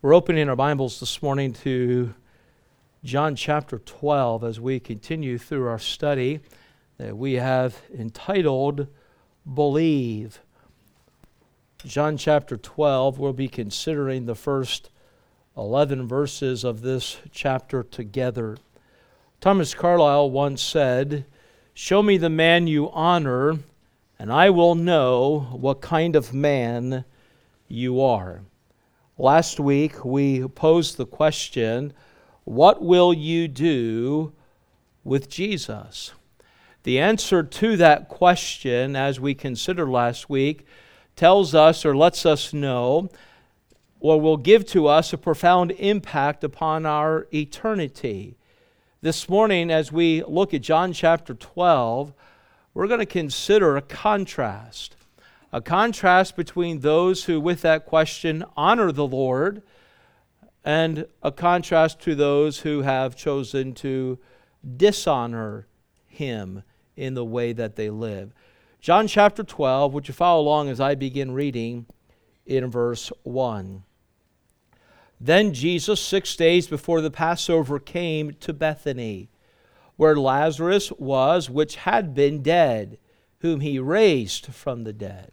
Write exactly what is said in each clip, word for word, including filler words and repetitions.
We're opening our Bibles this morning to John chapter twelve as we continue through our study that we have entitled Believe. John chapter twelve, we'll be considering the first eleven verses of this chapter together. Thomas Carlyle once said, "Show me the man you honor, and I will know what kind of man you are." Last week we posed the question, what will you do with Jesus? The answer to that question, as we considered last week, tells us or lets us know or will give to us a profound impact upon our eternity. This morning, as we look at John chapter twelve, we're going to consider a contrast. A contrast between those who, with that question, honor the Lord, and a contrast to those who have chosen to dishonor Him in the way that they live. John chapter twelve, would you follow along as I begin reading in verse one. Then Jesus, six days before the Passover, came to Bethany, where Lazarus was, which had been dead, whom He raised from the dead.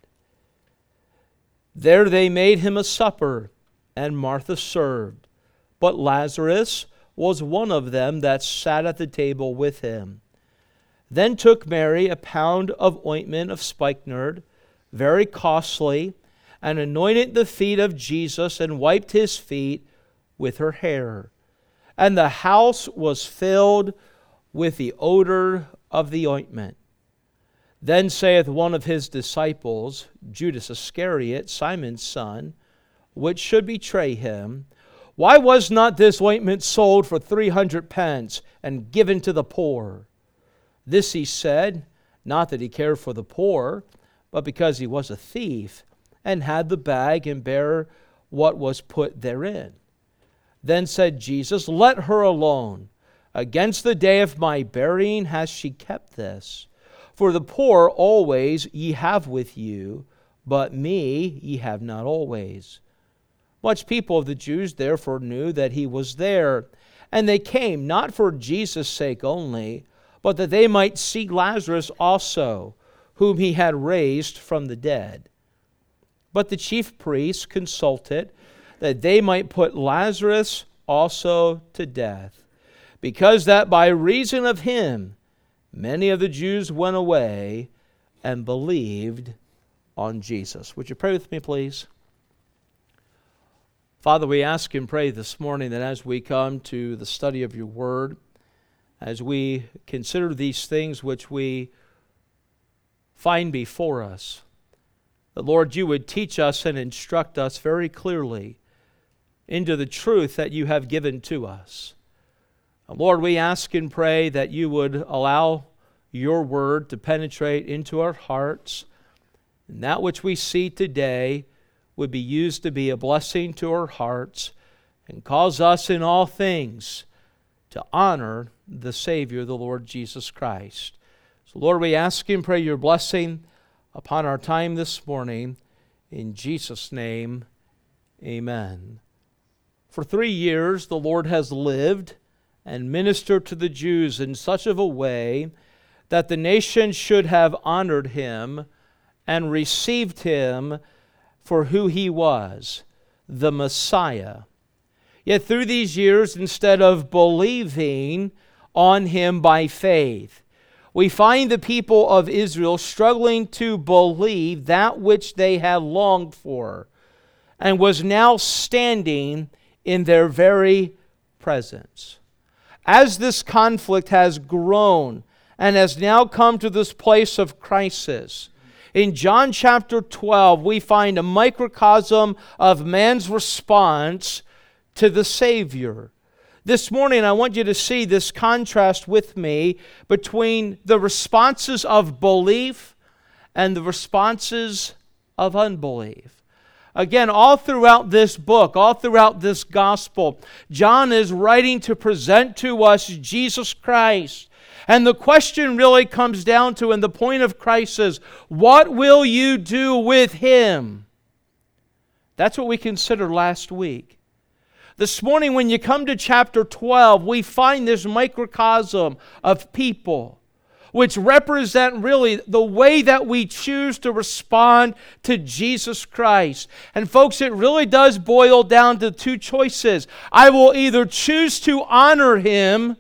There they made Him a supper, and Martha served. But Lazarus was one of them that sat at the table with Him. Then took Mary a pound of ointment of spikenard, very costly, and anointed the feet of Jesus, and wiped His feet with her hair. And the house was filled with the odor of the ointment. Then saith one of His disciples, Judas Iscariot, Simon's son, which should betray Him, Why was not this ointment sold for three hundred pence and given to the poor? This He said, not that He cared for the poor, but because He was a thief, and had the bag and bare what was put therein. Then said Jesus, Let her alone. Against the day of my burying hath she kept this. For the poor always ye have with you, but me ye have not always. Much people of the Jews therefore knew that He was there, and they came not for Jesus' sake only, but that they might see Lazarus also, whom He had raised from the dead. But the chief priests consulted that they might put Lazarus also to death, because that by reason of him many of the Jews went away and believed on Jesus. Would you pray with me, please? Father, we ask and pray this morning that as we come to the study of your word, as we consider these things which we find before us, that, Lord, you would teach us and instruct us very clearly into the truth that you have given to us. Lord, we ask and pray that you would allow your word to penetrate into our hearts, and that which we see today would be used to be a blessing to our hearts and cause us in all things to honor the Savior, the Lord Jesus Christ. So, Lord, we ask and pray your blessing upon our time this morning. In Jesus' name, amen. For three years, the Lord has lived and ministered to the Jews in such of a way that the nation should have honored Him and received Him for who He was, the Messiah. Yet through these years, instead of believing on Him by faith, we find the people of Israel struggling to believe that which they had longed for and was now standing in their very presence. As this conflict has grown and has now come to this place of crisis, in John chapter twelve, we find a microcosm of man's response to the Savior. This morning, I want you to see this contrast with me between the responses of belief and the responses of unbelief. Again, all throughout this book, all throughout this gospel, John is writing to present to us Jesus Christ. And the question really comes down to, and the point of crisis, what will you do with Him? That's what we considered last week. This morning, when you come to chapter twelve, we find this microcosm of people which represent really the way that we choose to respond to Jesus Christ. And folks, it really does boil down to two choices. I will either choose to honor Him,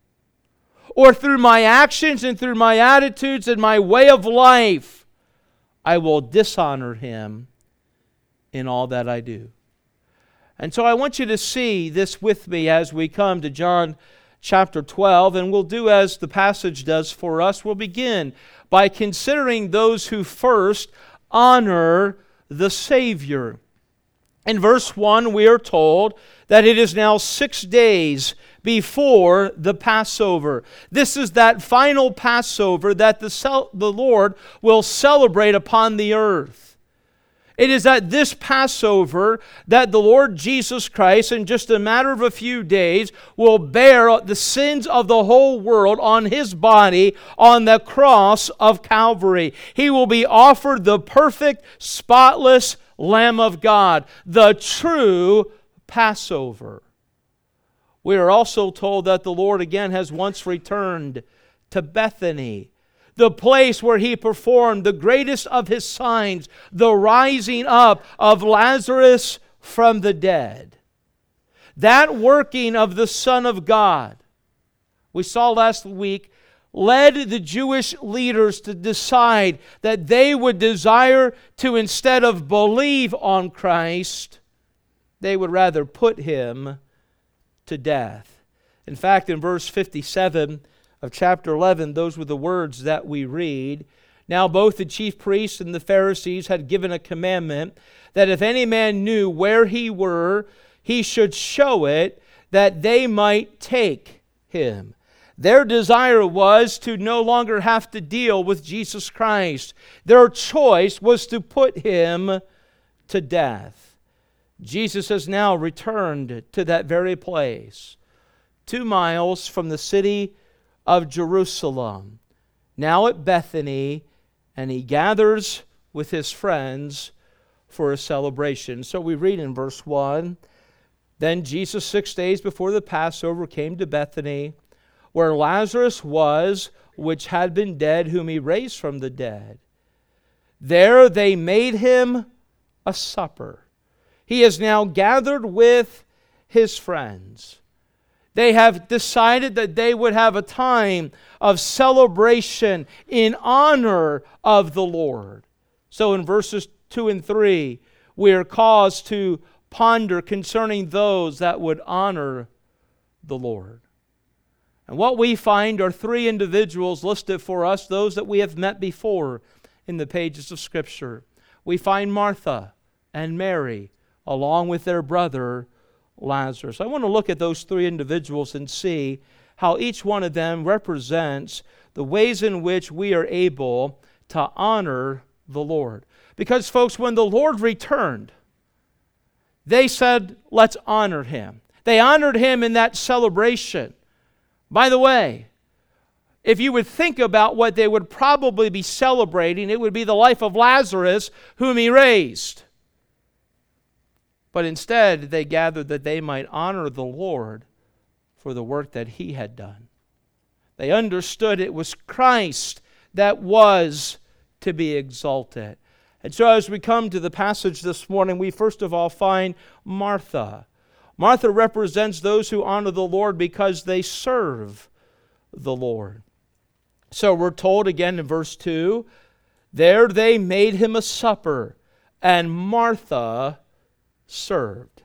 or through my actions and through my attitudes and my way of life, I will dishonor Him in all that I do. And so I want you to see this with me as we come to John chapter twelve, and we'll do as the passage does for us. We'll begin by considering those who first honor the Savior. In verse one, we are told that it is now six days before the Passover. This is that final Passover that the, cel- the Lord will celebrate upon the earth. It is at this Passover that the Lord Jesus Christ, in just a matter of a few days, will bear the sins of the whole world on His body on the cross of Calvary. He will be offered the perfect, spotless Lamb of God, the true Passover. We are also told that the Lord again has once returned to Bethany, the place where He performed the greatest of His signs, the rising up of Lazarus from the dead. That working of the Son of God, we saw last week, led the Jewish leaders to decide that they would desire to, instead of believe on Christ, they would rather put Him to death. In fact, in verse fifty-seven of chapter eleven, those were the words that we read. Now both the chief priests and the Pharisees had given a commandment that if any man knew where he were, he should show it, that they might take him. Their desire was to no longer have to deal with Jesus Christ. Their choice was to put Him to death. Jesus has now returned to that very place, two miles from the city of Jerusalem, now at Bethany, and He gathers with His friends for a celebration. So we read in verse one, Then Jesus, six days before the Passover, came to Bethany, where Lazarus was, which had been dead, whom He raised from the dead. There they made Him a supper. He is now gathered with His friends. They have decided that they would have a time of celebration in honor of the Lord. So in verses two and three, we are caused to ponder concerning those that would honor the Lord. And what we find are three individuals listed for us, those that we have met before in the pages of Scripture. We find Martha and Mary, along with their brother Lazarus. I want to look at those three individuals and see how each one of them represents the ways in which we are able to honor the Lord. Because, folks, when the Lord returned, they said, let's honor Him. They honored Him in that celebration. By the way, if you would think about what they would probably be celebrating, it would be the life of Lazarus, whom He raised. But instead, they gathered that they might honor the Lord for the work that He had done. They understood it was Christ that was to be exalted. And so as we come to the passage this morning, we first of all find Martha. Martha represents those who honor the Lord because they serve the Lord. So we're told again in verse two, there they made Him a supper, and Martha served.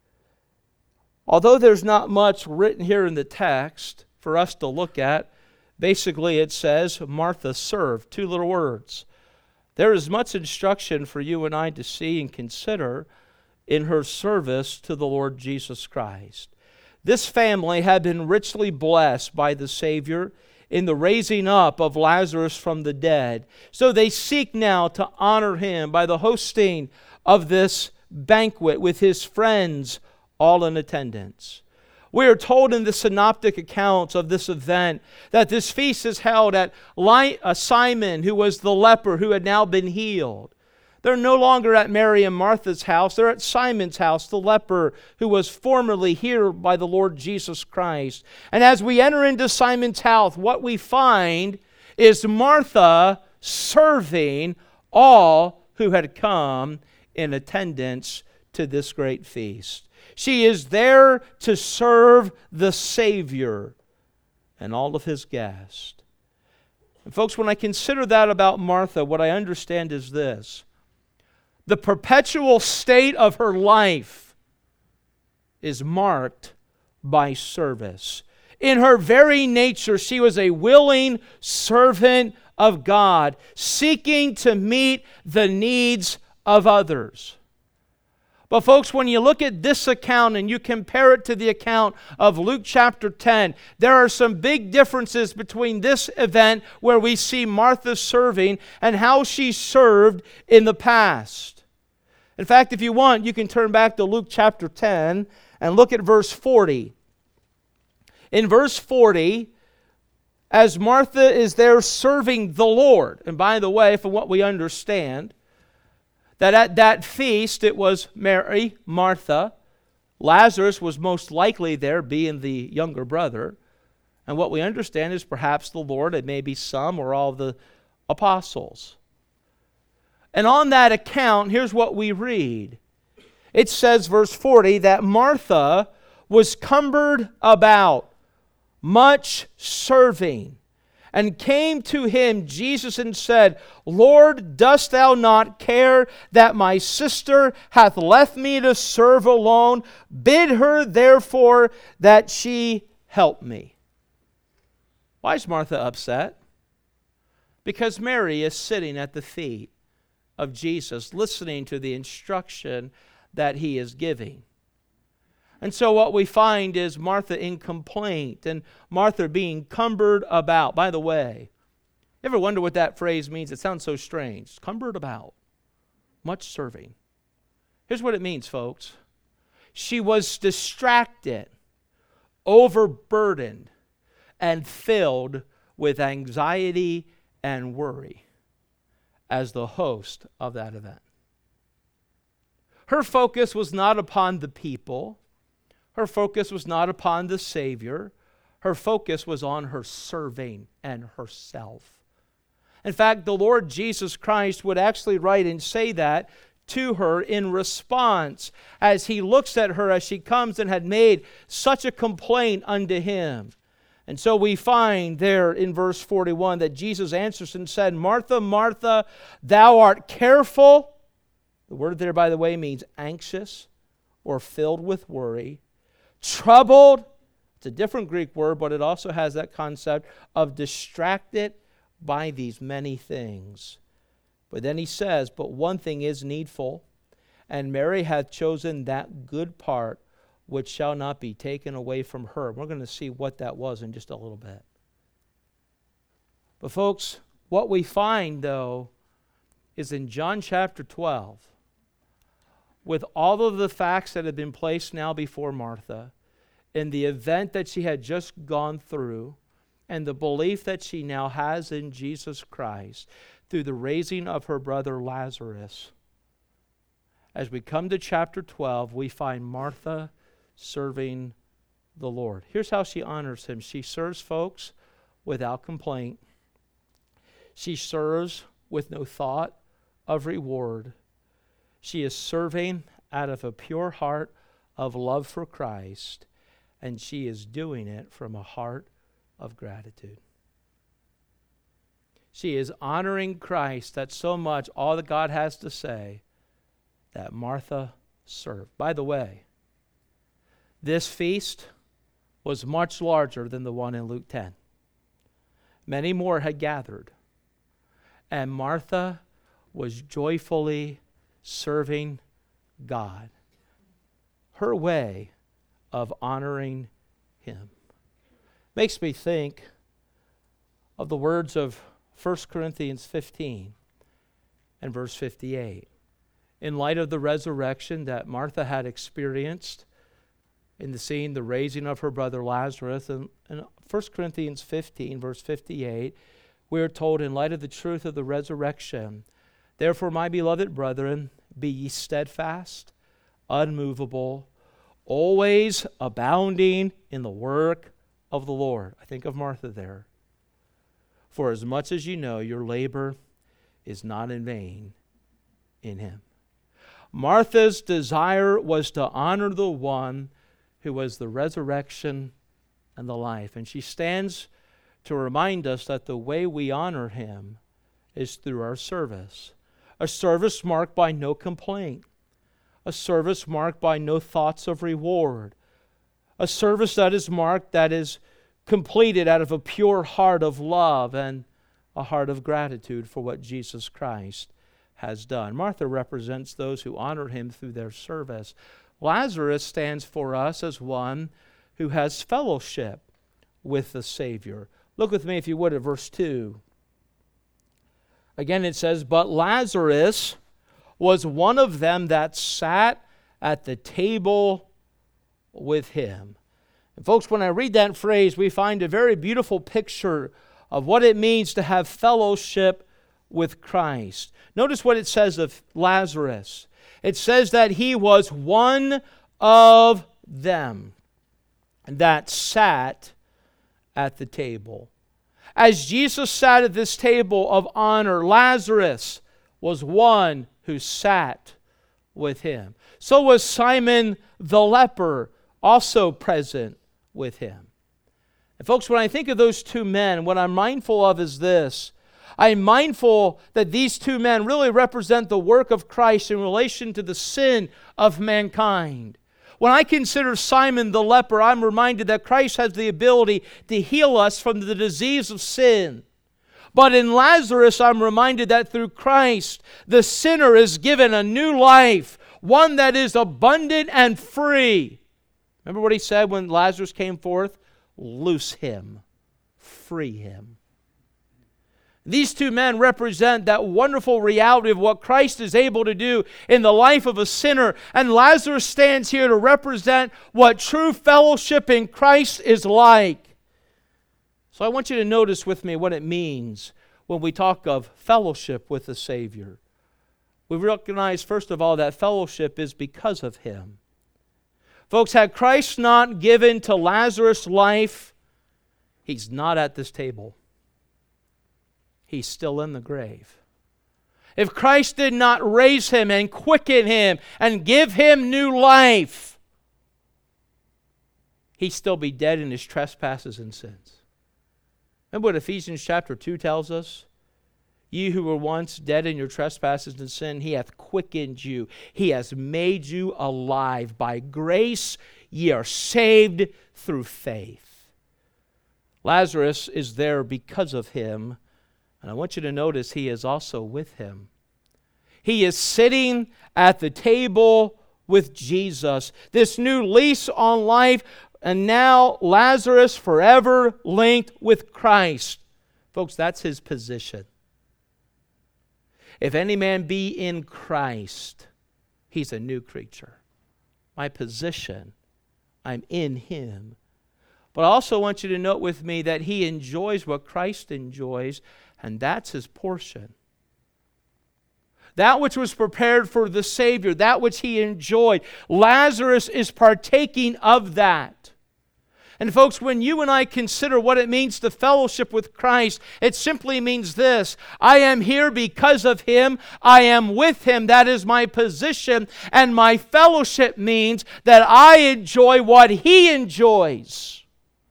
Although there's not much written here in the text for us to look at, basically it says Martha served, two little words. There is much instruction for you and I to see and consider in her service to the Lord Jesus Christ. This family had been richly blessed by the Savior in the raising up of Lazarus from the dead. So they seek now to honor Him by the hosting of this banquet with His friends, all in attendance. We are told in the synoptic accounts of this event that this feast is held at Simon, who was the leper who had now been healed. They're no longer at Mary and Martha's house. They're at Simon's house, the leper who was formerly healed by the Lord Jesus Christ. And as we enter into Simon's house, what we find is Martha serving all who had come in attendance to this great feast. She is there to serve the Savior and all of His guests. And folks, when I consider that about Martha, what I understand is this. The perpetual state of her life is marked by service. In her very nature, she was a willing servant of God, seeking to meet the needs of others. But folks, when you look at this account and you compare it to the account of Luke chapter ten, there are some big differences between this event where we see Martha serving and how she served in the past. In fact, if you want, you can turn back to Luke chapter ten and look at verse forty. In verse forty, as Martha is there serving the Lord, and by the way, from what we understand, that at that feast it was Mary, Martha, Lazarus was most likely there, being the younger brother, and what we understand is perhaps the Lord and maybe some or all of the apostles. And on that account, here's what we read. It says, verse forty, that Martha was cumbered about, much serving, and came to him, Jesus, and said, Lord, dost thou not care that my sister hath left me to serve alone? Bid her therefore that she help me. Why is Martha upset? Because Mary is sitting at the feet of Jesus, listening to the instruction that He is giving. And so what we find is Martha in complaint and Martha being cumbered about. By the way, you ever wonder what that phrase means? It sounds so strange. Cumbered about. Much serving. Here's what it means, folks. She was distracted, overburdened, and filled with anxiety and worry as the host of that event. Her focus was not upon the people. Her focus was not upon the Savior. Her focus was on her serving and herself. In fact, the Lord Jesus Christ would actually write and say that to her in response as He looks at her as she comes and had made such a complaint unto Him. And so we find there in verse forty-one that Jesus answers and said, Martha, Martha, thou art careful. The word there, by the way, means anxious or filled with worry. Troubled, it's a different Greek word, but it also has that concept of distracted by these many things. But then He says, but one thing is needful, and Mary hath chosen that good part which shall not be taken away from her. We're going to see what that was in just a little bit. But folks, what we find, though, is in John chapter twelve, with all of the facts that have been placed now before Martha, in the event that she had just gone through, and the belief that she now has in Jesus Christ through the raising of her brother Lazarus, as we come to chapter twelve, we find Martha serving the Lord. Here's how she honors Him. She serves folks without complaint. She serves with no thought of reward. She is serving out of a pure heart of love for Christ, and she is doing it from a heart of gratitude. She is honoring Christ that so much, all that God has to say, that Martha served. By the way, this feast was much larger than the one in Luke ten. Many more had gathered, and Martha was joyfully serving God. Her way of honoring Him makes me think of the words of First Corinthians fifteen and verse fifty-eight. In light of the resurrection that Martha had experienced in the scene, the raising of her brother Lazarus, and in First Corinthians fifteen, verse fifty-eight, we are told, in light of the truth of the resurrection, Therefore, my beloved brethren, be ye steadfast, unmovable, always abounding in the work of the Lord. I think of Martha there. For as much as you know, your labor is not in vain in him. Martha's desire was to honor the one who was the resurrection and the life. And she stands to remind us that the way we honor him is through our service. A service marked by no complaint. A service marked by no thoughts of reward. A service that is marked, that is completed out of a pure heart of love and a heart of gratitude for what Jesus Christ has done. Martha represents those who honor him through their service. Lazarus stands for us as one who has fellowship with the Savior. Look with me, if you would, at verse two. Again it says, but Lazarus was one of them that sat at the table with him. And folks, when I read that phrase, we find a very beautiful picture of what it means to have fellowship with Christ. Notice what it says of Lazarus. It says that he was one of them that sat at the table. As Jesus sat at this table of honor, Lazarus was one who sat with him. So was Simon the leper, also present with him. And folks, when I think of those two men, what I'm mindful of is this. I'm mindful that these two men really represent the work of Christ in relation to the sin of mankind. When I consider Simon the leper, I'm reminded that Christ has the ability to heal us from the disease of sin. But in Lazarus, I'm reminded that through Christ, the sinner is given a new life, one that is abundant and free. Remember what he said when Lazarus came forth? Loose him, free him. These two men represent that wonderful reality of what Christ is able to do in the life of a sinner. And Lazarus stands here to represent what true fellowship in Christ is like. So I want you to notice with me what it means when we talk of fellowship with the Savior. We recognize, first of all, that fellowship is because of him. Folks, had Christ not given to Lazarus life, he's not at this table. He's still in the grave. If Christ did not raise him and quicken him and give him new life, he'd still be dead in his trespasses and sins. Remember what Ephesians chapter two tells us? You who were once dead in your trespasses and sin, he hath quickened you. He has made you alive. By grace ye are saved through faith. Lazarus is there because of him. And I want you to notice he is also with him. He is sitting at the table with Jesus. This new lease on life, and now Lazarus forever linked with Christ. Folks, that's his position. If any man be in Christ, he's a new creature. My position, I'm in him. But I also want you to note with me that he enjoys what Christ enjoys, and that's his portion. That which was prepared for the Savior, that which he enjoyed, Lazarus is partaking of that. And folks, when you and I consider what it means to fellowship with Christ, it simply means this: I am here because of him. I am with him. That is my position. And my fellowship means that I enjoy what he enjoys.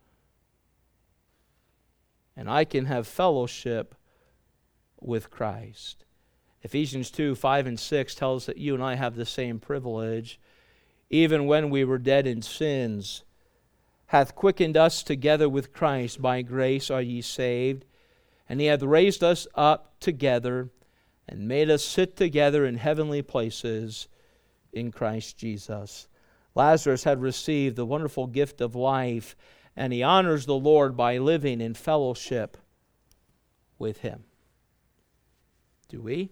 And I can have fellowship with Christ. Ephesians two, five and six tells us that you and I have the same privilege. Even when we were dead in sins, hath quickened us together with Christ. By grace are ye saved. And he hath raised us up together and made us sit together in heavenly places in Christ Jesus. Lazarus had received the wonderful gift of life, and he honors the Lord by living in fellowship with him. Do we?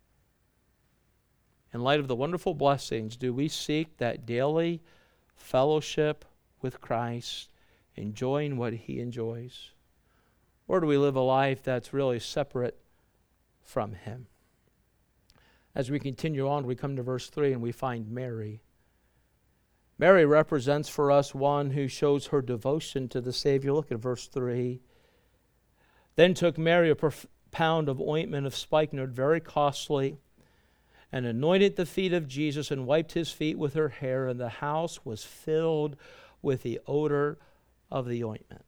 In light of the wonderful blessings, do we seek that daily fellowship with Christ, enjoying what he enjoys? Or do we live a life that's really separate from him? As we continue on, we come to verse three and we find Mary. Mary represents for us one who shows her devotion to the Savior. Look at verse three. Then took Mary a perf- pound of ointment of spikenard, very costly, and anointed the feet of Jesus and wiped his feet with her hair, and the house was filled with the odor of the ointment.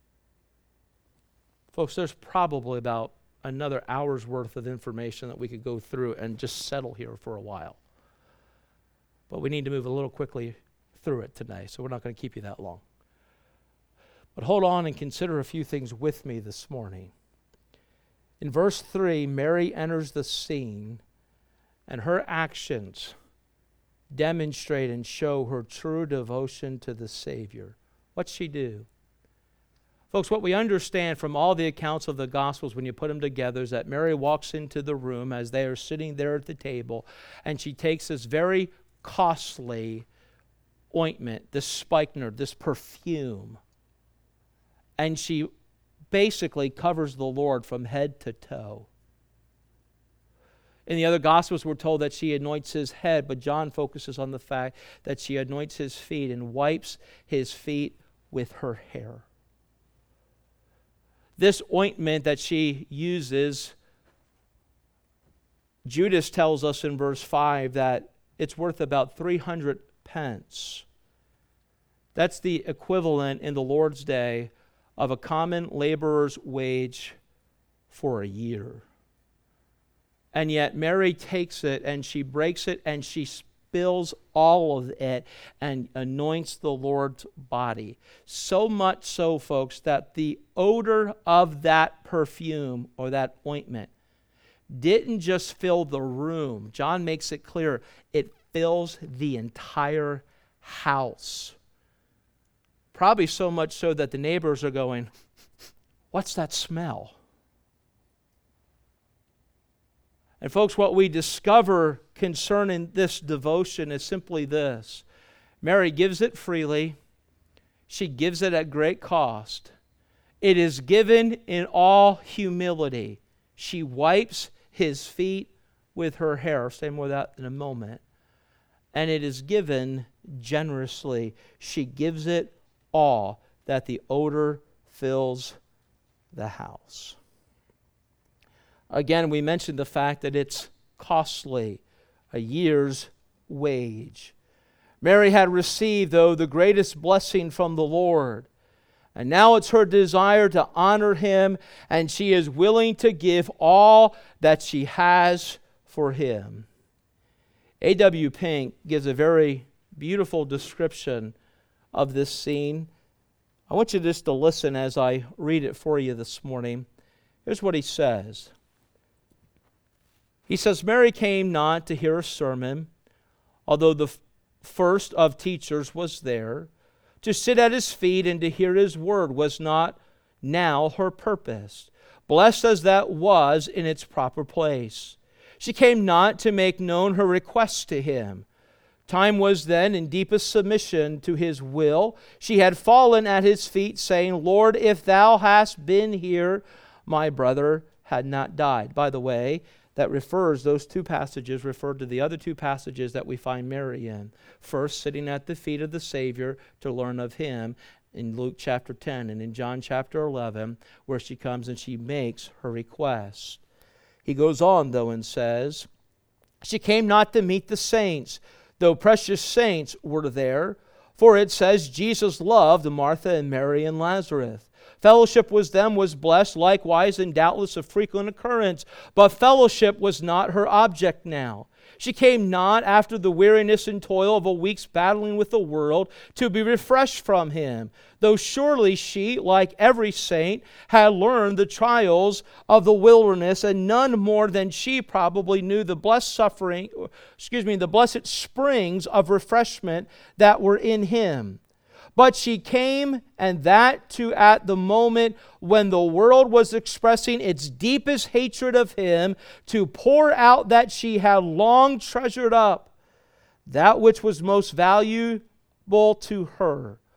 Folks, there's probably about another hour's worth of information that we could go through and just settle here for a while. But we need to move a little quickly through it today, so we're not going to keep you that long. But hold on and consider a few things with me this morning. In verse three, Mary enters the scene, and her actions demonstrate and show her true devotion to the Savior. What's she do? Folks, what we understand from all the accounts of the Gospels when you put them together is that Mary walks into the room as they are sitting there at the table, and she takes this very costly ointment, this spikenard, this perfume, and she basically covers the Lord from head to toe. In the other Gospels, we're told that she anoints his head, but John focuses on the fact that she anoints his feet and wipes his feet with her hair. This ointment that she uses, Judas tells us in verse five that it's worth about three hundred pence. That's the equivalent in the Lord's day of a common laborer's wage for a year. And yet Mary takes it and she breaks it and she spills all of it and anoints the Lord's body. So much so, folks, that the odor of that perfume or that ointment didn't just fill the room. John makes it clear it fills the entire house. Probably so much so that the neighbors are going, "What's that smell?" And folks, what we discover concerning this devotion is simply this. Mary gives it freely. She gives it at great cost. It is given in all humility. She wipes his feet with her hair. I'll say more of that in a moment. And it is given generously. She gives it all, that the odor fills the house. Again, we mentioned the fact that it's costly, a year's wage. Mary had received, though, the greatest blessing from the Lord. And now it's her desire to honor him, and she is willing to give all that she has for him. A W Pink gives a very beautiful description of this scene. I want you just to listen as I read it for you this morning. Here's what he says. He says, Mary came not to hear a sermon, although the first of teachers was there. To sit at his feet and to hear his word was not now her purpose, blessed as that was in its proper place. She came not to make known her requests to him. Time was then in deepest submission to his will. She had fallen at his feet, saying, Lord, if thou hadst been here, my brother had not died. By the way, that refers, those two passages refer to the other two passages that we find Mary in. First, sitting at the feet of the Savior to learn of him in Luke chapter ten, and in John chapter eleven, where she comes and she makes her request. He goes on, though, and says, she came not to meet the saints, though precious saints were there, for it says Jesus loved Martha and Mary and Lazarus. Fellowship with them was blessed likewise and doubtless of frequent occurrence, but fellowship was not her object now. She came not after the weariness and toil of a week's battling with the world to be refreshed from him, though surely she, like every saint, had learned the trials of the wilderness, and none more than she probably knew the blessed suffering, excuse me, the blessed springs of refreshment that were in him. But she came, and that too at the moment when the world was expressing its deepest hatred of him, to pour out that she had long treasured up, that which was most valuable to her.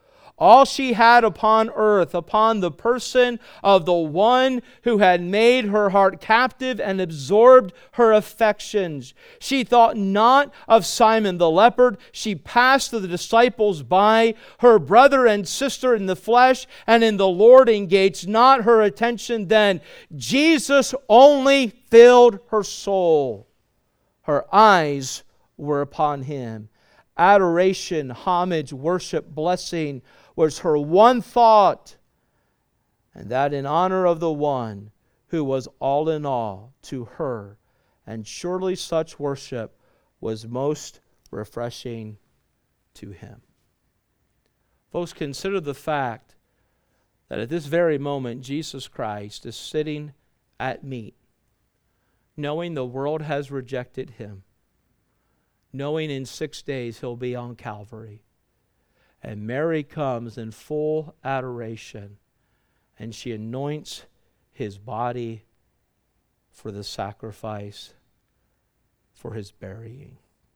all she had upon earth, upon the person of the one who had made her heart captive and absorbed her affections. She thought not of Simon the leper. She passed the disciples by. Her brother and sister in the flesh and in the Lord engaged not her attention then. Jesus only filled her soul. Her eyes were upon Him. Adoration, homage, worship, blessing was her one thought, and that in honor of the one who was all in all to her. And surely such worship was most refreshing to Him. Folks, consider the fact that at this very moment Jesus Christ is sitting at meat, knowing the world has rejected Him, knowing in six days He'll be on Calvary. And Mary comes in full adoration, and she anoints His body for the sacrifice for His burying.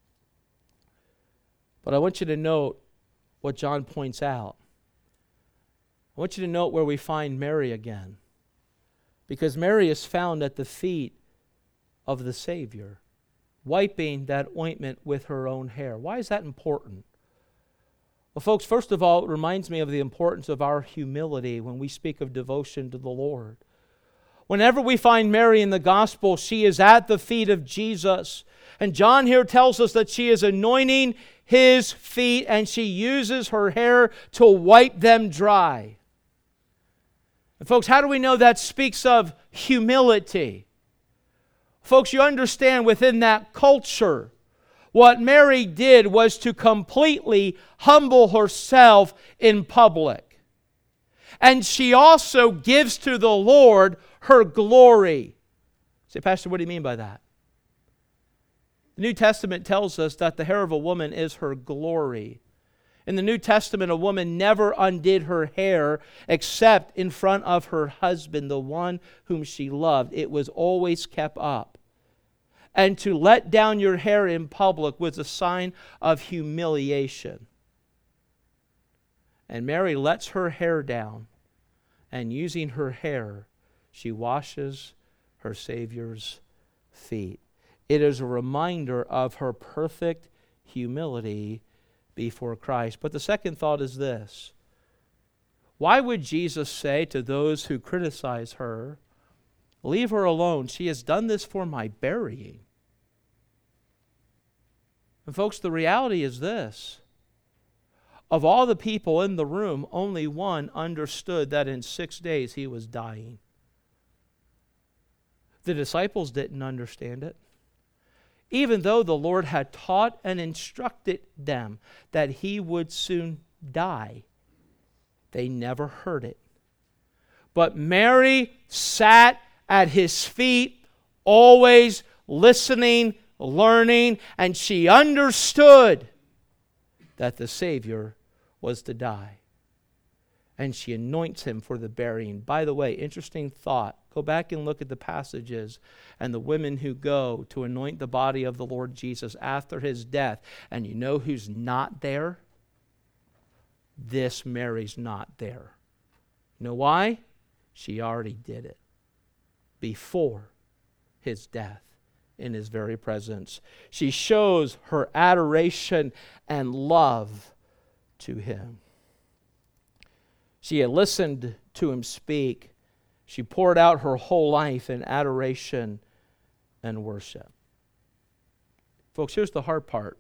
But I want you to note what John points out. I want you to note where we find Mary again, because Mary is found at the feet of the Savior, wiping that ointment with her own hair. Why is that important? Well, folks, first of all, it reminds me of the importance of our humility when we speak of devotion to the Lord. Whenever we find Mary in the gospel, she is at the feet of Jesus. And John here tells us that she is anointing His feet, and she uses her hair to wipe them dry. And folks, how do we know that speaks of humility? Folks, you understand within that culture, what Mary did was to completely humble herself in public. And she also gives to the Lord her glory. Say, Pastor, what do you mean by that? The New Testament tells us that the hair of a woman is her glory. In the New Testament, a woman never undid her hair except in front of her husband, the one whom she loved. It was always kept up. And to let down your hair in public was a sign of humiliation. And Mary lets her hair down, and using her hair, she washes her Savior's feet. It is a reminder of her perfect humility before Christ. But the second thought is this: why would Jesus say to those who criticize her, "Leave her alone, she has done this for my burying"? And folks, the reality is this: of all the people in the room, only one understood that in six days He was dying. The disciples didn't understand it. Even though the Lord had taught and instructed them that He would soon die, they never heard it. But Mary sat at His feet, always listening, learning, and she understood that the Savior was to die. And she anoints Him for the burying. By the way, interesting thought. Go back and look at the passages and the women who go to anoint the body of the Lord Jesus after His death. And you know who's not there? This Mary's not there. You know why? She already did it before His death, in His very presence. She shows her adoration and love to Him. She had listened to Him speak. She poured out her whole life in adoration and worship. Folks, here's the hard part.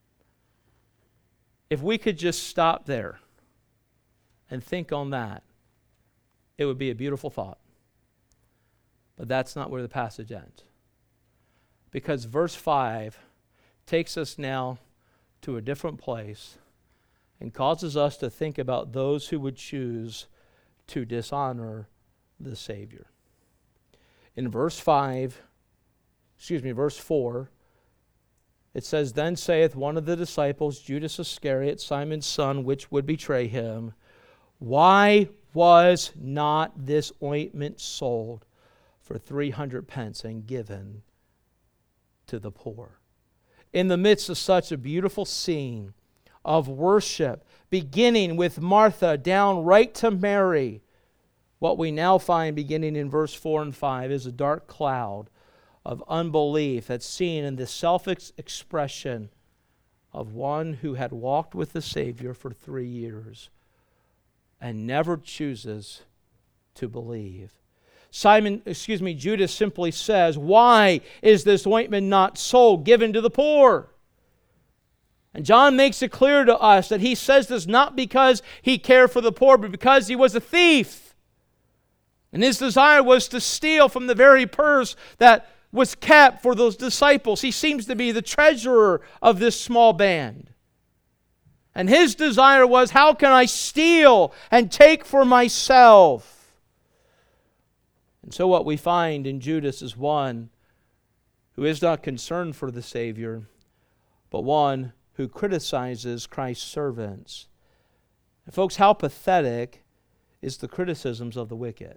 If we could just stop there and think on that, it would be a beautiful thought. But that's not where the passage ends. Because verse five takes us now to a different place and causes us to think about those who would choose to dishonor the Savior. In verse five, excuse me, verse four, it says, "Then saith one of the disciples, Judas Iscariot, Simon's son, which would betray Him, why was not this ointment sold for three hundred pence and given to the poor?" In the midst of such a beautiful scene of worship beginning with Martha down right to Mary, what we now find beginning in verse four and five is a dark cloud of unbelief that's seen in the self-expression of one who had walked with the Savior for three years and never chooses to believe. Simon, excuse me, Judas simply says, "Why is this ointment not sold, given to the poor?" And John makes it clear to us that he says this not because he cared for the poor, but because he was a thief. And his desire was to steal from the very purse that was kept for those disciples. He seems to be the treasurer of this small band. And his desire was, how can I steal and take for myself? And so what we find in Judas is one who is not concerned for the Savior, but one who criticizes Christ's servants. And folks, how pathetic is the criticisms of the wicked?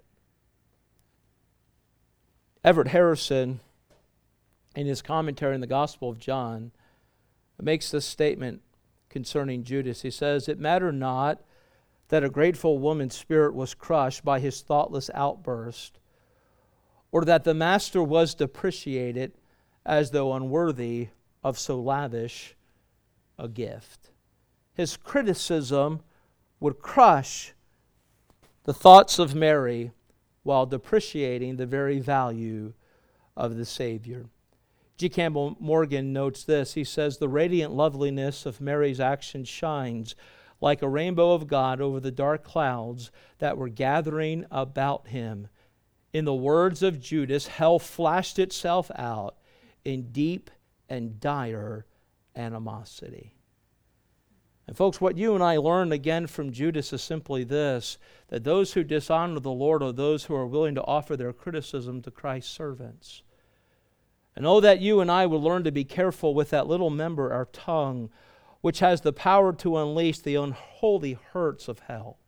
Everett Harrison, in his commentary on the Gospel of John, makes this statement concerning Judas. He says, "It mattered not that a grateful woman's spirit was crushed by his thoughtless outburst, or that the master was depreciated as though unworthy of so lavish a gift." His criticism would crush the thoughts of Mary while depreciating the very value of the Savior. G. Campbell Morgan notes this. He says, "The radiant loveliness of Mary's action shines like a rainbow of God over the dark clouds that were gathering about him. In the words of Judas, hell flashed itself out in deep and dire animosity." And folks, what you and I learn again from Judas is simply this, that those who dishonor the Lord are those who are willing to offer their criticism to Christ's servants. And oh, that you and I will learn to be careful with that little member, our tongue, which has the power to unleash the unholy hurts of hell.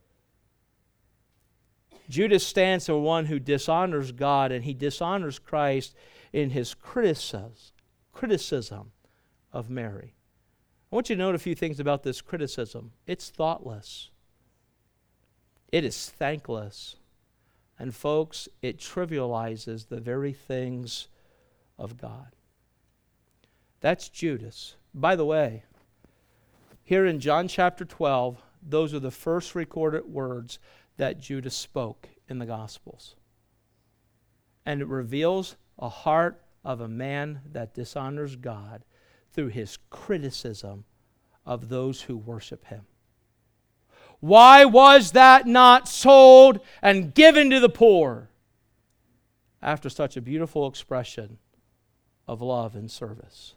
Judas stands for one who dishonors God, and he dishonors Christ in his criticism, criticism of Mary. I want you to note a few things about this criticism. It's thoughtless. It is thankless. And folks, it trivializes the very things of God. That's Judas. By the way, here in John chapter twelve, those are the first recorded words that Judas spoke in the Gospels. And it reveals a heart of a man that dishonors God through his criticism of those who worship him. Why was that not sold and given to the poor? After such a beautiful expression of love and service.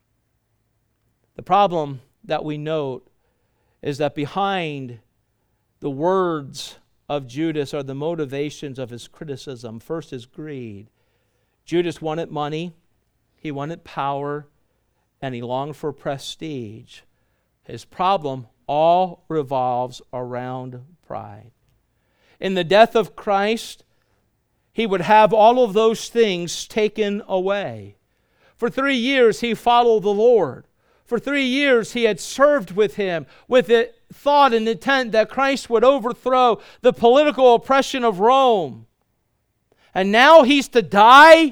The problem that we note is that behind the words of Judas are the motivations of his criticism. First is greed. Judas wanted money, he wanted power, and he longed for prestige. His problem all revolves around pride. In the death of Christ, he would have all of those things taken away. For three years, he followed the Lord. For three years, he had served with him with the thought and intent that Christ would overthrow the political oppression of Rome. And now he's to die?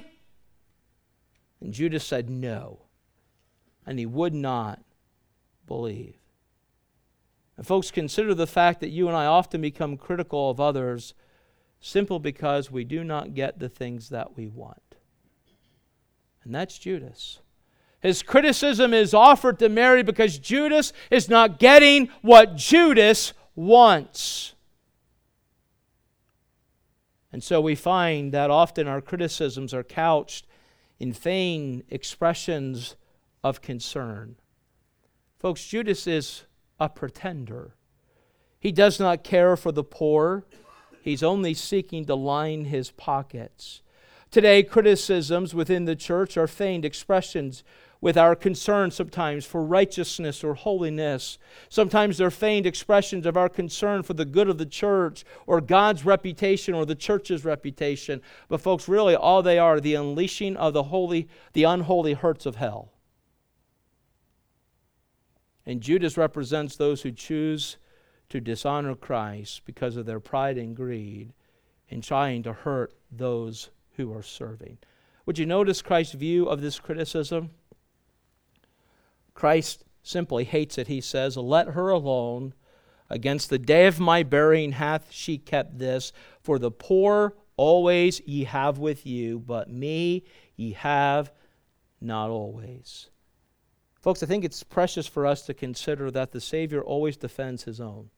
And Judas said no. And he would not believe. And folks, consider the fact that you and I often become critical of others simply because we do not get the things that we want. And that's Judas. His criticism is offered to Mary because Judas is not getting what Judas wants. And so we find that often our criticisms are couched in feigned expressions of concern. Folks, Judas is a pretender. He does not care for the poor. He's only seeking to line his pockets. Today, criticisms within the church are feigned expressions with our concern sometimes for righteousness or holiness. Sometimes they're feigned expressions of our concern for the good of the church or God's reputation or the church's reputation. But folks, really all they are the unleashing of the holy, the unholy hurts of hell. And Judas represents those who choose to dishonor Christ because of their pride and greed in trying to hurt those who are serving. Would you notice Christ's view of this criticism? Christ simply hates it. He says, "Let her alone. Against the day of my burying hath she kept this. For the poor always ye have with you, but me ye have not always." Folks, I think it's precious for us to consider that the Savior always defends His own.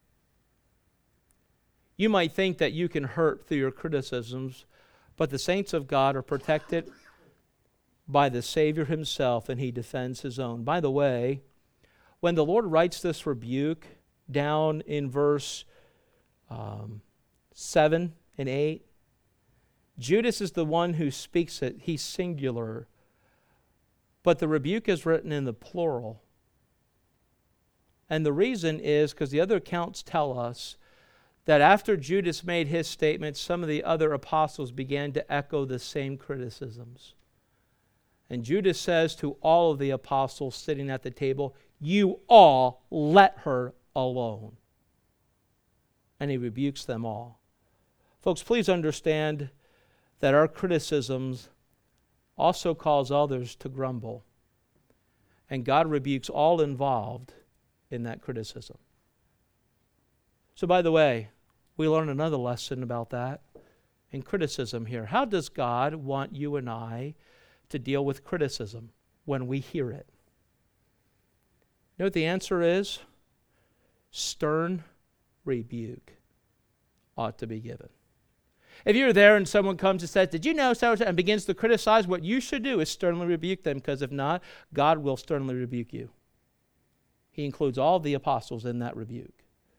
You might think that you can hurt through your criticisms, but the saints of God are protected by the Savior Himself, and He defends His own. By the way, when the Lord writes this rebuke down in verse um, seven and eight, Judas is the one who speaks it. He's singular. But the rebuke is written in the plural. And the reason is because the other accounts tell us that after Judas made his statement, some of the other apostles began to echo the same criticisms. And Judas says to all of the apostles sitting at the table, "You all let her alone." And he rebukes them all. Folks, please understand that our criticisms also cause others to grumble. And God rebukes all involved in that criticism. So, by the way, we learn another lesson about that in criticism here. How does God want you and I to deal with criticism when we hear it? You know what the answer is? Stern rebuke ought to be given. If you're there and someone comes and says, "Did you know so?" and begins to criticize, what you should do is sternly rebuke them, because if not, God will sternly rebuke you. He includes all the apostles in that rebuke.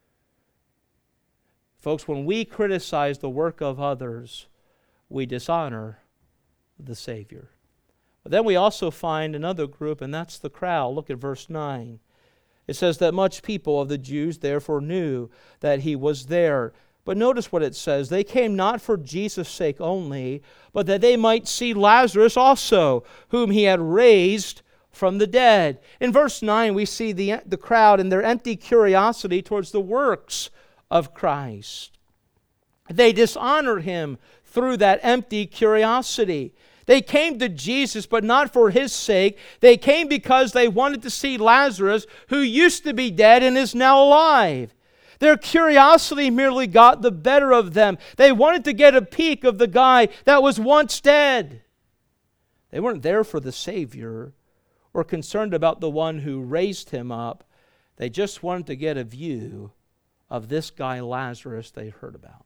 Folks, when we criticize the work of others, we dishonor the Savior. But then we also find another group, and that's the crowd. Look at verse nine. It says that much people of the Jews therefore knew that He was there. But notice what it says. They came not for Jesus' sake only, but that they might see Lazarus also, whom He had raised from the dead. In verse nine, we see the, the crowd and their empty curiosity towards the works of Christ. They dishonored Him through that empty curiosity. They came to Jesus, but not for His sake. They came because they wanted to see Lazarus, who used to be dead and is now alive. Their curiosity merely got the better of them. They wanted to get a peek of the guy that was once dead. They weren't there for the Savior or concerned about the one who raised Him up. They just wanted to get a view of this guy Lazarus they heard about.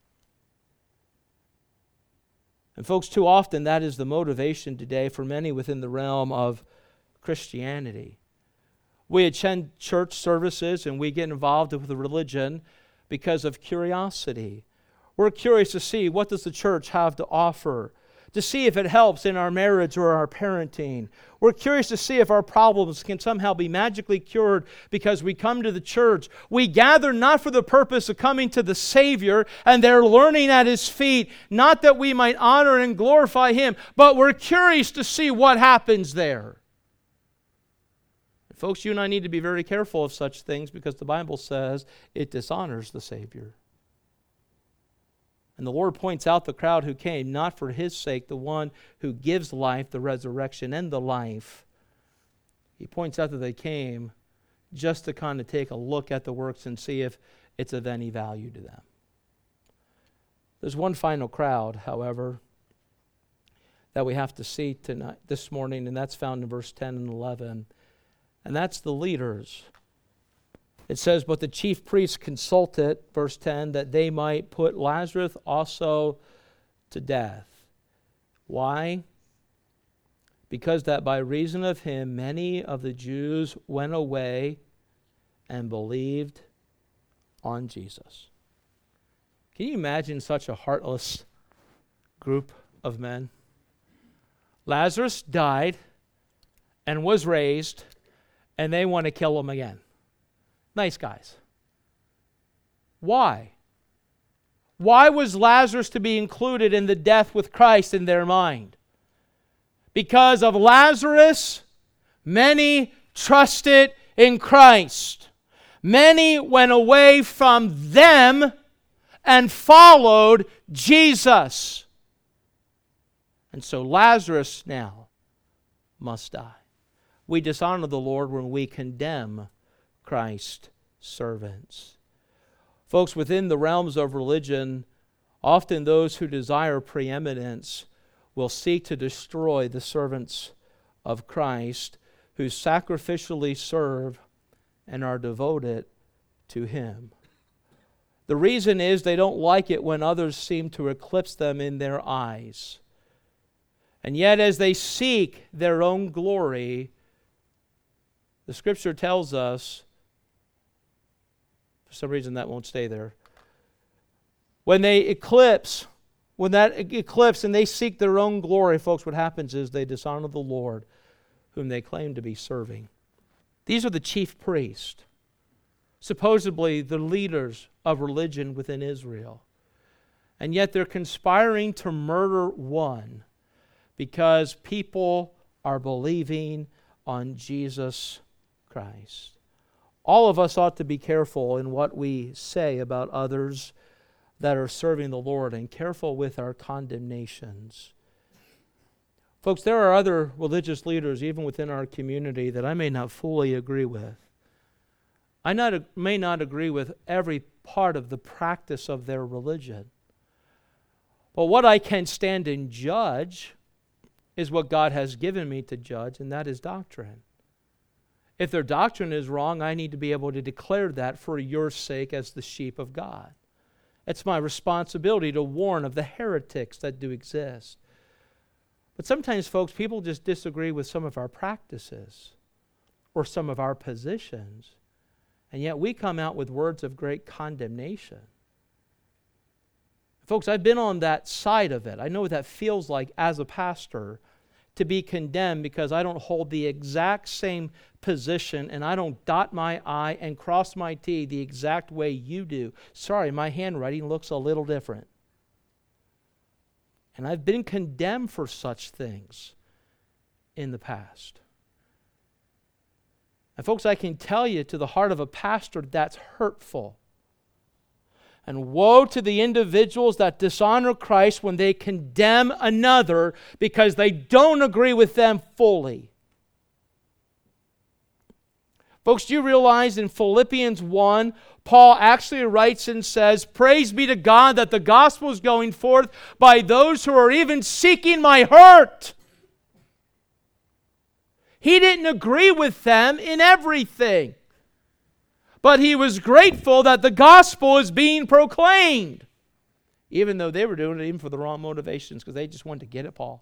And folks, too often that is the motivation today for many within the realm of Christianity. We attend church services and we get involved with the religion because of curiosity. We're curious to see, what does the church have to offer, to see if it helps in our marriage or our parenting. We're curious to see if our problems can somehow be magically cured because we come to the church. We gather not for the purpose of coming to the Savior and they're learning at His feet, not that we might honor and glorify Him, but we're curious to see what happens there. Folks, you and I need to be very careful of such things because the Bible says it dishonors the Savior. And the Lord points out the crowd who came, not for His sake, the one who gives life, the resurrection, and the life. He points out that they came just to kind of take a look at the works and see if it's of any value to them. There's one final crowd, however, that we have to see tonight, this morning, and that's found in verse ten and eleven. And that's the leaders. It says, but the chief priests consulted, verse ten, that they might put Lazarus also to death. Why? Because that by reason of him many of the Jews went away and believed on Jesus. Can you imagine such a heartless group of men? Lazarus died and was raised, and they want to kill him again. Nice guys. Why? Why was Lazarus to be included in the death with Christ in their mind? Because of Lazarus, many trusted in Christ. Many went away from them and followed Jesus. And so Lazarus now must die. We dishonor the Lord when we condemn Christ's servants. Folks, within the realms of religion, often those who desire preeminence will seek to destroy the servants of Christ who sacrificially serve and are devoted to Him. The reason is they don't like it when others seem to eclipse them in their eyes. And yet as they seek their own glory, the Scripture tells us, for some reason that won't stay there, when they eclipse, when that eclipse and they seek their own glory, folks, what happens is they dishonor the Lord whom they claim to be serving. These are the chief priests, supposedly the leaders of religion within Israel. And yet they're conspiring to murder one because people are believing on Jesus Christ. All of us ought to be careful in what we say about others that are serving the Lord and careful with our condemnations. Folks, there are other religious leaders, even within our community, that I may not fully agree with. I not, may not agree with every part of the practice of their religion. But what I can stand and judge is what God has given me to judge, and that is doctrine. If their doctrine is wrong, I need to be able to declare that for your sake as the sheep of God. It's my responsibility to warn of the heretics that do exist. But sometimes, folks, people just disagree with some of our practices or some of our positions, and yet we come out with words of great condemnation. Folks, I've been on that side of it. I know what that feels like as a pastor to be condemned because I don't hold the exact same position and I don't dot my I and cross my T the exact way you do. Sorry, my handwriting looks a little different. And I've been condemned for such things in the past. And folks, I can tell you to the heart of a pastor that's hurtful. And woe to the individuals that dishonor Christ when they condemn another because they don't agree with them fully. Folks, do you realize in Philippians one, Paul actually writes and says, "Praise be to God that the gospel is going forth by those who are even seeking my hurt." He didn't agree with them in everything. But he was grateful that the gospel is being proclaimed. Even though they were doing it even for the wrong motivations because they just wanted to get at Paul.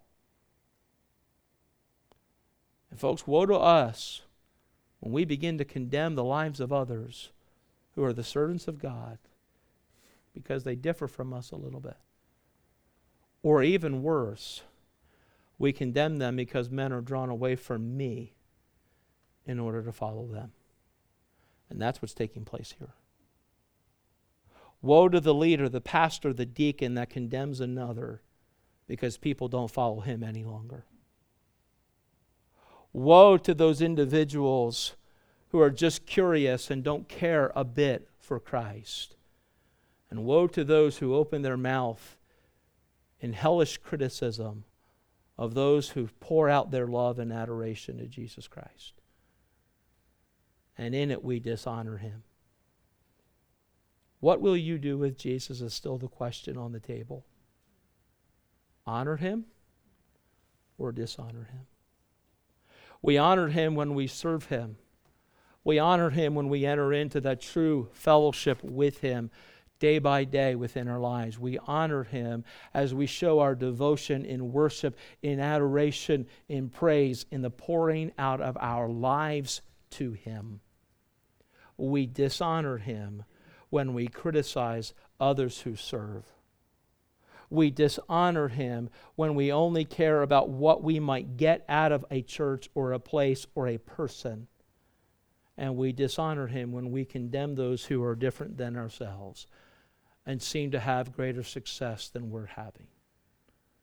And folks, woe to us when we begin to condemn the lives of others who are the servants of God because they differ from us a little bit. Or even worse, we condemn them because men are drawn away from me in order to follow them. And that's what's taking place here. Woe to the leader, the pastor, the deacon that condemns another because people don't follow him any longer. Woe to those individuals who are just curious and don't care a bit for Christ. And woe to those who open their mouth in hellish criticism of those who pour out their love and adoration to Jesus Christ. And in it we dishonor Him. What will you do with Jesus is still the question on the table. Honor Him or dishonor Him? We honor Him when we serve Him. We honor Him when we enter into that true fellowship with Him day by day within our lives. We honor Him as we show our devotion in worship, in adoration, in praise, in the pouring out of our lives to Him. We dishonor Him when we criticize others who serve. We dishonor Him when we only care about what we might get out of a church or a place or a person. And we dishonor Him when we condemn those who are different than ourselves and seem to have greater success than we're having.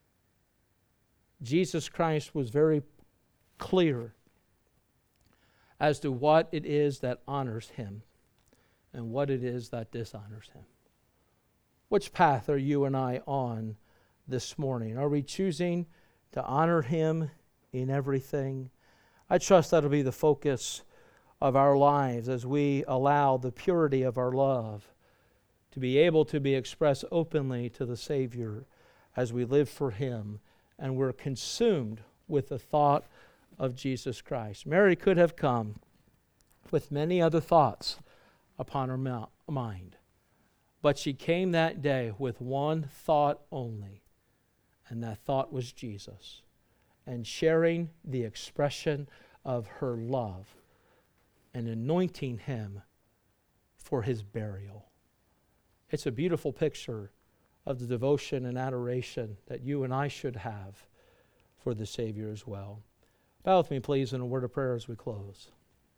Jesus Christ was very clear as to what it is that honors him and what it is that dishonors him. Which path are you and I on this morning? Are we choosing to honor him in everything? I trust that'll be the focus of our lives as we allow the purity of our love to be able to be expressed openly to the Savior as we live for him and we're consumed with the thought of Jesus Christ. Mary could have come with many other thoughts upon her mind, but she came that day with one thought only, and that thought was Jesus, and sharing the expression of her love and anointing him for his burial. It's a beautiful picture of the devotion and adoration that you and I should have for the Savior as well. Bow with me, please, in a word of prayer as we close.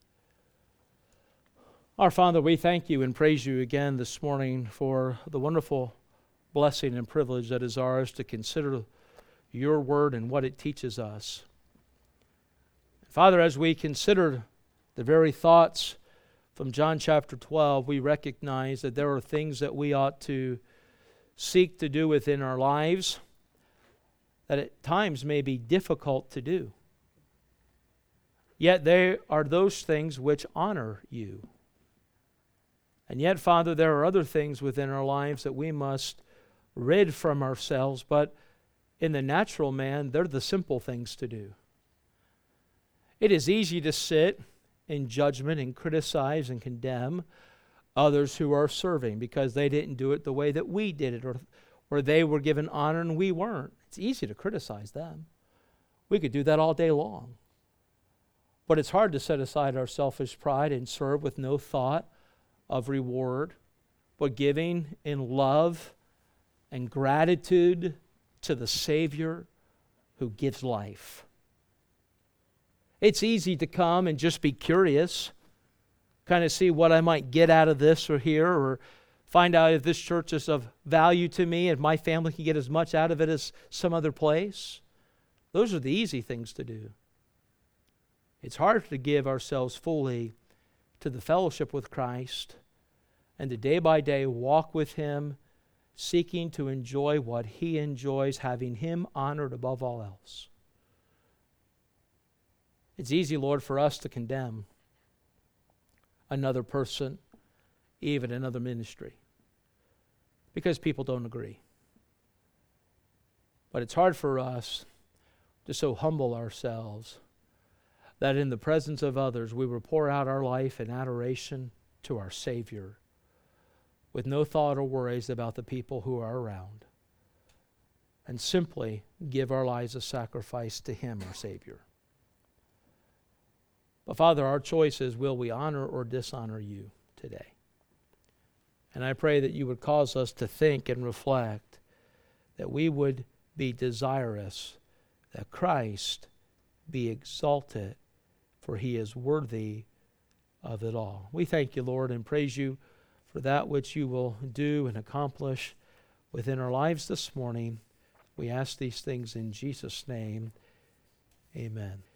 Our Father, we thank you and praise you again this morning for the wonderful blessing and privilege that is ours to consider your word and what it teaches us. Father, as we consider the very thoughts from John chapter twelve, we recognize that there are things that we ought to seek to do within our lives that at times may be difficult to do. Yet they are those things which honor you. And yet, Father, there are other things within our lives that we must rid from ourselves, but in the natural man, they're the simple things to do. It is easy to sit in judgment and criticize and condemn others who are serving because they didn't do it the way that we did it, or, or they were given honor and we weren't. It's easy to criticize them. We could do that all day long. But it's hard to set aside our selfish pride and serve with no thought of reward, but giving in love and gratitude to the Savior who gives life. It's easy to come and just be curious, kind of see what I might get out of this or here, or find out if this church is of value to me and my family can get as much out of it as some other place. Those are the easy things to do. It's hard to give ourselves fully to the fellowship with Christ and to day by day walk with him, seeking to enjoy what he enjoys, having him honored above all else. It's easy, Lord, for us to condemn another person, even another ministry, because people don't agree. But it's hard for us to so humble ourselves that in the presence of others we will pour out our life in adoration to our Savior with no thought or worries about the people who are around, and simply give our lives a sacrifice to him, our Savior. But Father, our choice is, will we honor or dishonor you today? And I pray that you would cause us to think and reflect, that we would be desirous that Christ be exalted, for he is worthy of it all. We thank you, Lord, and praise you for that which you will do and accomplish within our lives this morning. We ask these things in Jesus' name. Amen.